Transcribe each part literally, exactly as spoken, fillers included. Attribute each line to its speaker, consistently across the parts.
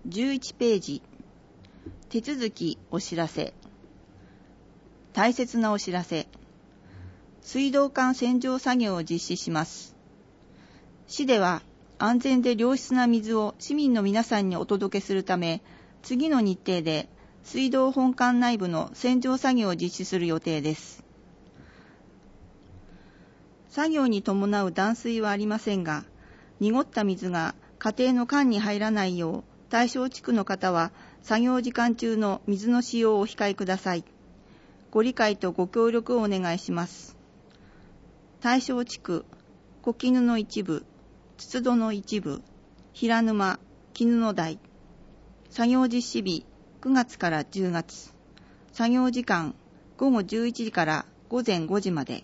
Speaker 1: じゅういちページ、手続きお知らせ。大切なお知らせ。水道管洗浄作業を実施します。市では安全で良質な水を市民の皆さんにお届けするため、次の日程で水道本管内部の洗浄作業を実施する予定です。作業に伴う断水はありませんが、濁った水が家庭の管に入らないよう、対象地区の方は作業時間中の水の使用をお控えください。ご理解とご協力をお願いします。対象地区、小絹の一部、筒戸の一部、平沼、絹の台。作業実施日、くがつからじゅうがつ。作業時間、ごごじゅういちじからごぜんごじまで。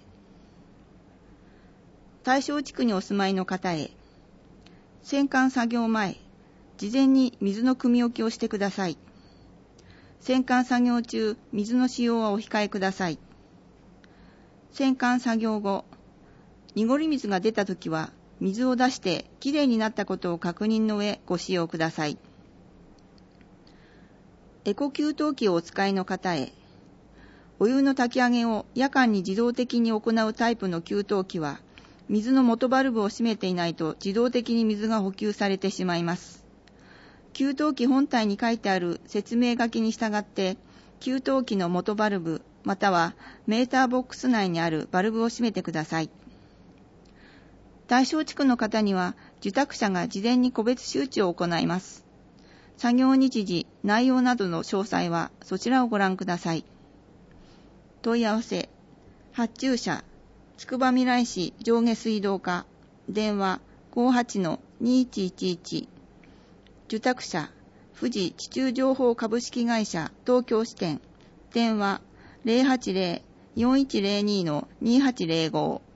Speaker 1: 対象地区にお住まいの方へ、洗管作業前、事前に水の汲み置きをしてください。洗管作業中、水の使用はお控えください。洗管作業後、濁り水が出たときは、水を出してきれいになったことを確認の上、ご使用ください。エコ給湯器をお使いの方へ、お湯の炊き上げを夜間に自動的に行うタイプの給湯器は、水の元バルブを閉めていないと自動的に水が補給されてしまいます。給湯器本体に書いてある説明書きに従って、給湯器の元バルブ、またはメーターボックス内にあるバルブを閉めてください。対象地区の方には、受託者が事前に個別周知を行います。作業日時、内容などの詳細はそちらをご覧ください。問い合わせ、発注者、つくばみらい市上下水道課、電話 ごはちのにいちいちいち、受託者、富士地中情報株式会社東京支店、電話 ゼロはちゼロ よんいちゼロにのにはちゼロご。